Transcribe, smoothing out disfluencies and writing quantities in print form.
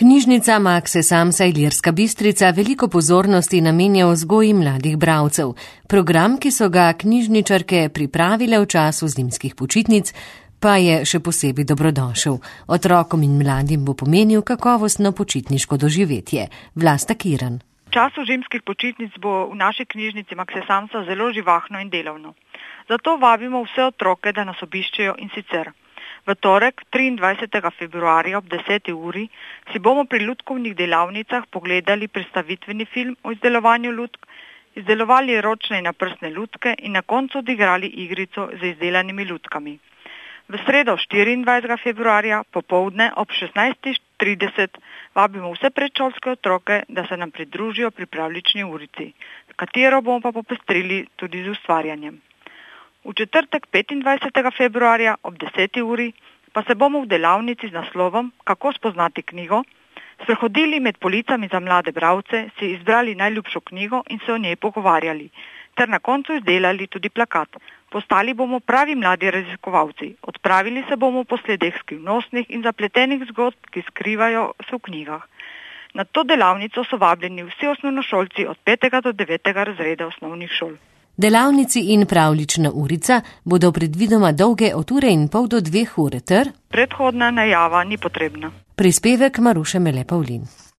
Knjižnica Makse Samsa Ilirska Bistrica veliko pozornosti namenja vzgoji mladih bralcev. Program, ki so ga knjižničarke pripravile v času zimskih počitnic, pa je še posebej dobrodošel. Otrokom in mladim bo pomenil kakovostno počitniško doživetje. Vlasta Kiran. V času zimskih počitnic bo v naši knjižnici Makse Samsa zelo živahno in delovno. Zato vabimo vse otroke, da nas obiščejo, in sicer v torek, 23. februarja ob 10. uri si bomo pri lutkovnih delavnicah pogledali predstavitveni film o izdelovanju lutk, izdelovali ročne in naprstne lutke in na koncu odigrali igrico z izdelanimi lutkami. V sredo 24. februarja popoldne ob 16.30 vabimo vse predšolske otroke, da se nam pridružijo pri pravljični urici, katero bomo pa popestrili tudi z ustvarjanjem. V četrtek 25. februarja ob 10. uri pa se bomo v delavnici z naslovom Kako spoznati knjigo sprehodili med policami za mlade bralce, si izbrali najljubšo knjigo in se o njej pogovarjali, ter na koncu izdelali tudi plakat. Postali bomo pravi mladi raziskovalci, odpravili se bomo po sledeh skrivnostnih in zapletenih zgodb, ki skrivajo se v knjigah. Na to delavnico so vabljeni vsi osnovnošolci od 5. do 9. razreda osnovnih šol. Delavnici in pravljična urica bodo predvidoma dolge od 1,5 do 2 ure ter predhodna najava ni potrebna. Prispevek Maruše Mele Pavlin.